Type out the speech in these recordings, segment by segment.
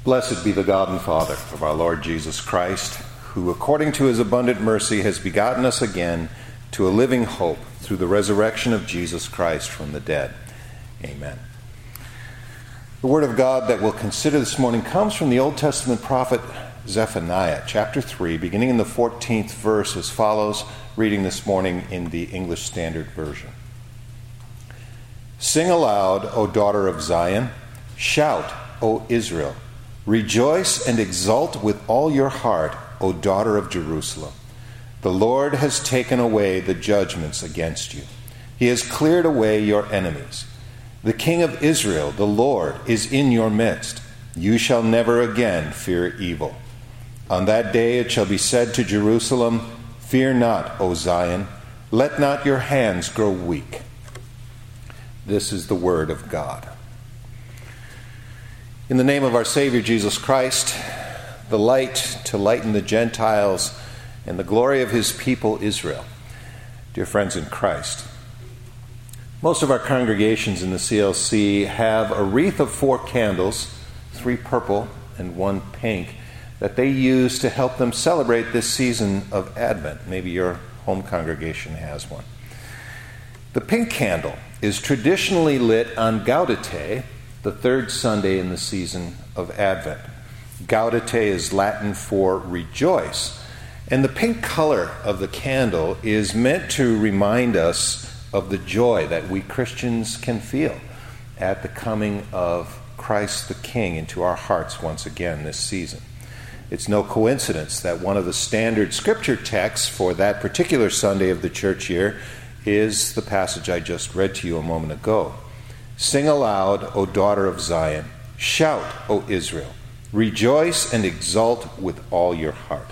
Blessed be the God and Father of our Lord Jesus Christ, who according to his abundant mercy has begotten us again to a living hope through the resurrection of Jesus Christ from the dead. Amen. The word of God that we'll consider this morning comes from the Old Testament prophet Zephaniah, chapter 3, beginning in the 14th verse as follows, reading this morning in the English Standard Version. Sing aloud, O daughter of Zion. Shout, O Israel. Rejoice and exult with all your heart, O daughter of Jerusalem. The Lord has taken away the judgments against you. He has cleared away your enemies. The King of Israel, the Lord, is in your midst. You shall never again fear evil. On that day it shall be said to Jerusalem, Fear not, O Zion. Let not your hands grow weak. This is the word of God. In the name of our Savior Jesus Christ, the light to lighten the Gentiles and the glory of his people Israel. Dear friends in Christ, most of our congregations in the CLC have a wreath of 4 candles, 3 purple and 1 pink, that they use to help them celebrate this season of Advent. Maybe your home congregation has one. The pink candle is traditionally lit on Gaudete, the 3rd Sunday in the season of Advent. Gaudete is Latin for rejoice. And the pink color of the candle is meant to remind us of the joy that we Christians can feel at the coming of Christ the King into our hearts once again this season. It's no coincidence that one of the standard scripture texts for that particular Sunday of the church year is the passage I just read to you a moment ago. Sing aloud, O daughter of Zion. Shout, O Israel. Rejoice and exult with all your heart.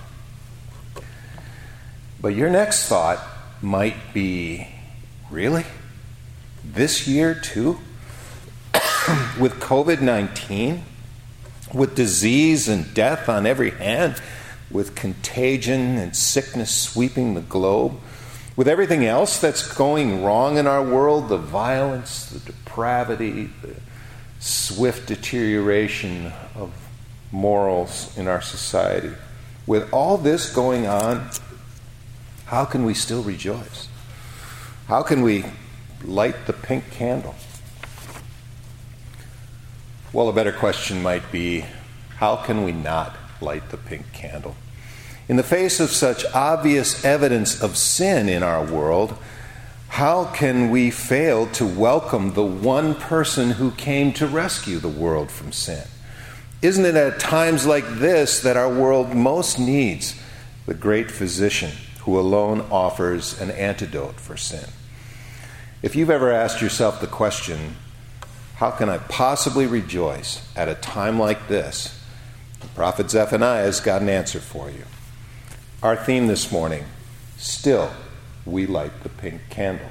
But your next thought might be, really? This year too? With COVID-19? With disease and death on every hand? With contagion and sickness sweeping the globe? With everything else that's going wrong in our world, the violence, the depravity, the swift deterioration of morals in our society, with all this going on, how can we still rejoice? How can we light the pink candle? Well, a better question might be, how can we not light the pink candle? In the face of such obvious evidence of sin in our world, how can we fail to welcome the one person who came to rescue the world from sin? Isn't it at times like this that our world most needs the great physician who alone offers an antidote for sin? If you've ever asked yourself the question, how can I possibly rejoice at a time like this? The prophet Zephaniah has got an answer for you. Our theme this morning, still we light the pink candle.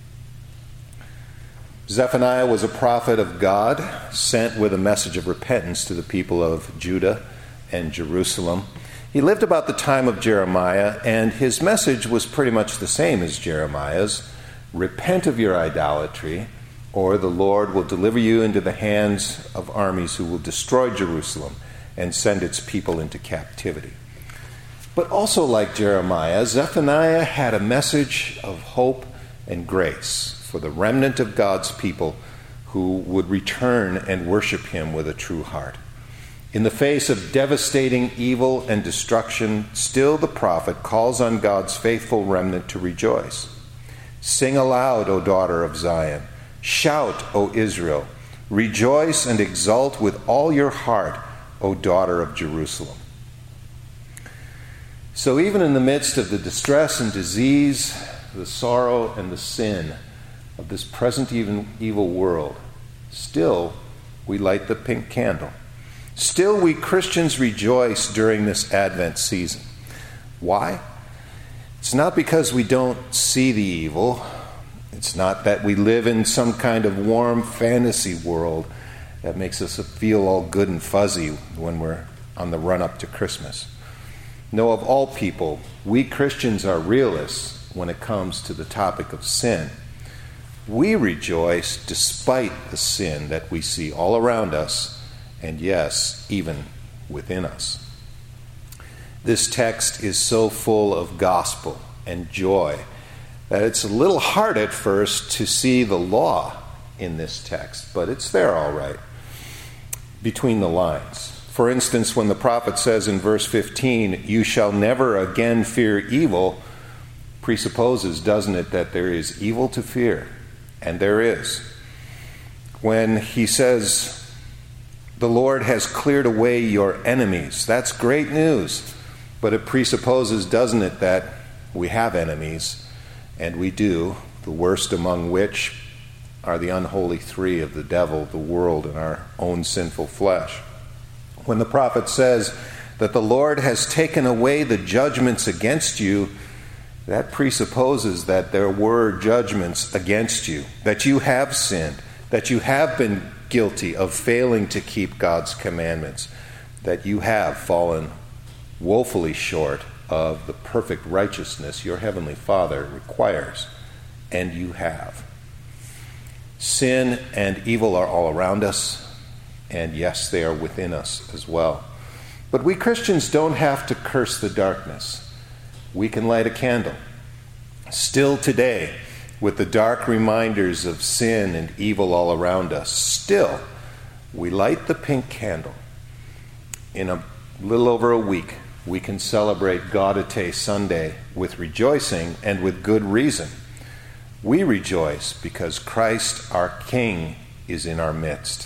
Zephaniah was a prophet of God, sent with a message of repentance to the people of Judah and Jerusalem. He lived about the time of Jeremiah, and his message was pretty much the same as Jeremiah's. Repent of your idolatry, or the Lord will deliver you into the hands of armies who will destroy Jerusalem and send its people into captivity. But also like Jeremiah, Zephaniah had a message of hope and grace for the remnant of God's people who would return and worship him with a true heart. In the face of devastating evil and destruction, still the prophet calls on God's faithful remnant to rejoice. Sing aloud, O daughter of Zion. Shout, O Israel. Rejoice and exult with all your heart, O daughter of Jerusalem. So even in the midst of the distress and disease, the sorrow and the sin of this present evil world, still we light the pink candle. Still we Christians rejoice during this Advent season. Why? It's not because we don't see the evil. It's not that we live in some kind of warm fantasy world that makes us feel all good and fuzzy when we're on the run-up to Christmas. No, of all people, we Christians are realists when it comes to the topic of sin. We rejoice despite the sin that we see all around us and yes, even within us. This text is so full of gospel and joy that it's a little hard at first to see the law in this text, but it's there all right, between the lines. For instance, when the prophet says in verse 15, "You shall never again fear evil," presupposes, doesn't it, that there is evil to fear, and there is. When he says, "The Lord has cleared away your enemies," that's great news, but it presupposes, doesn't it, that we have enemies, and we do, the worst among which are the unholy three of the devil, the world, and our own sinful flesh. When the prophet says that the Lord has taken away the judgments against you, that presupposes that there were judgments against you, that you have sinned, that you have been guilty of failing to keep God's commandments, that you have fallen woefully short of the perfect righteousness your heavenly Father requires, and you have. Sin and evil are all around us, and yes, they are within us as well. But we Christians don't have to curse the darkness. We can light a candle. Still today, with the dark reminders of sin and evil all around us, still, we light the pink candle. In a little over a week, we can celebrate Gaudete Sunday with rejoicing and with good reason. We rejoice because Christ, our King, is in our midst.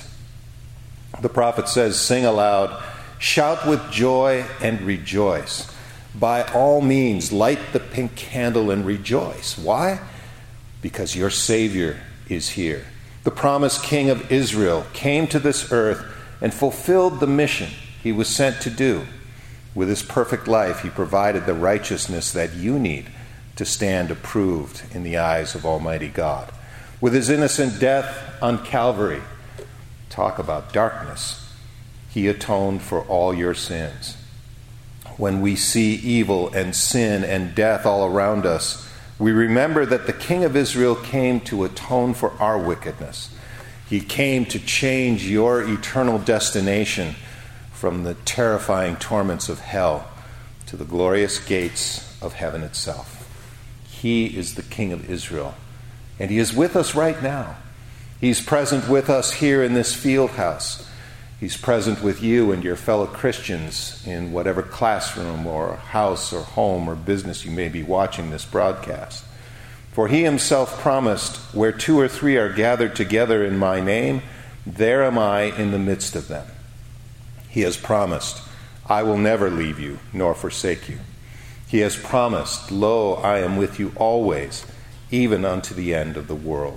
The prophet says, "Sing aloud, shout with joy and rejoice." By all means, light the pink candle and rejoice. Why? Because your Savior is here. The promised King of Israel came to this earth and fulfilled the mission he was sent to do. With his perfect life, he provided the righteousness that you need to stand approved in the eyes of Almighty God. With his innocent death on Calvary, talk about darkness, he atoned for all your sins. When we see evil and sin and death all around us, we remember that the King of Israel came to atone for our wickedness. He came to change your eternal destination from the terrifying torments of hell to the glorious gates of heaven itself. He is the King of Israel, and he is with us right now. He's present with us here in this field house. He's present with you and your fellow Christians in whatever classroom or house or home or business you may be watching this broadcast. For he himself promised, "Where 2 or 3 are gathered together in my name, there am I in the midst of them." He has promised, "I will never leave you nor forsake you." He has promised, "Lo, I am with you always, even unto the end of the world."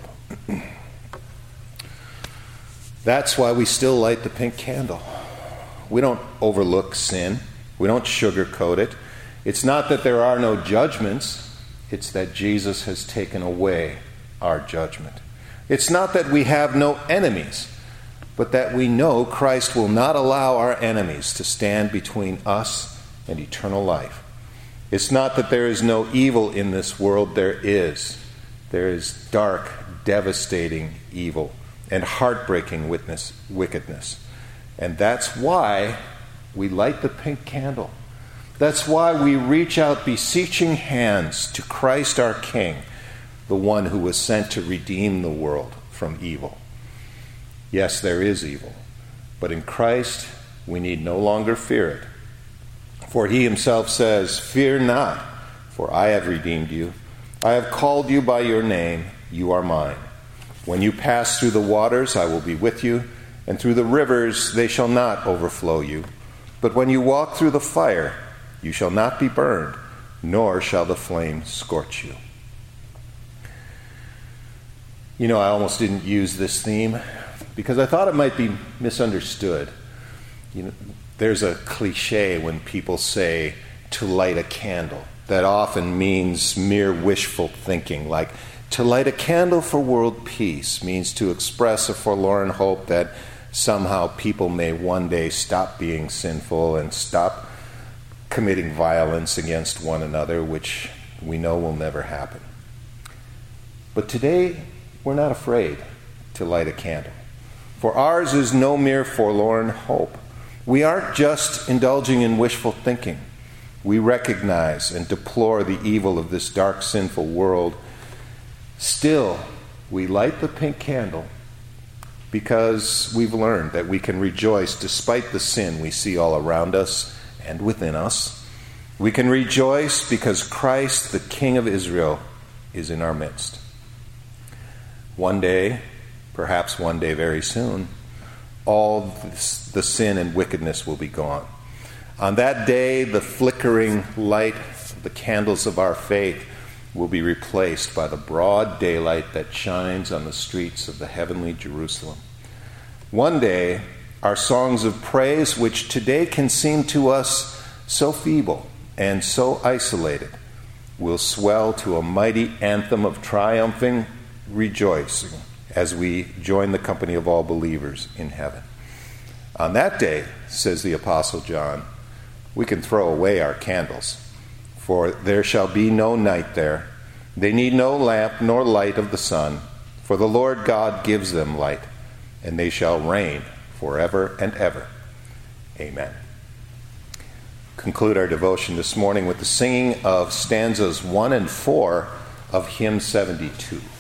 That's why we still light the pink candle. We don't overlook sin. We don't sugarcoat it. It's not that there are no judgments. It's that Jesus has taken away our judgment. It's not that we have no enemies, but that we know Christ will not allow our enemies to stand between us and eternal life. It's not that there is no evil in this world. There is. There is dark, devastating evil and heartbreaking wickedness. And that's why we light the pink candle. That's why we reach out beseeching hands to Christ our King, the one who was sent to redeem the world from evil. Yes, there is evil, but in Christ we need no longer fear it. For he himself says, "Fear not, for I have redeemed you. I have called you by your name. You are mine. When you pass through the waters, I will be with you, and through the rivers they shall not overflow you. But when you walk through the fire, you shall not be burned, nor shall the flame scorch you." You know, I almost didn't use this theme because I thought it might be misunderstood. You know, there's a cliche when people say to light a candle. That often means mere wishful thinking, like to light a candle for world peace means to express a forlorn hope that somehow people may one day stop being sinful and stop committing violence against one another, which we know will never happen. But today, we're not afraid to light a candle. For ours is no mere forlorn hope. We aren't just indulging in wishful thinking. We recognize and deplore the evil of this dark, sinful world. Still, we light the pink candle because we've learned that we can rejoice despite the sin we see all around us and within us. We can rejoice because Christ, the King of Israel, is in our midst. One day, perhaps one day very soon, all the sin and wickedness will be gone. On that day, the flickering light of the candles of our faith will be replaced by the broad daylight that shines on the streets of the heavenly Jerusalem. One day, our songs of praise, which today can seem to us so feeble and so isolated, will swell to a mighty anthem of triumphing rejoicing as we join the company of all believers in heaven. On that day, says the Apostle John, we can throw away our candles, for there shall be no night there. They need no lamp nor light of the sun, for the Lord God gives them light, and they shall reign forever and ever. Amen. Conclude our devotion this morning with the singing of stanzas 1 and 4 of hymn 72.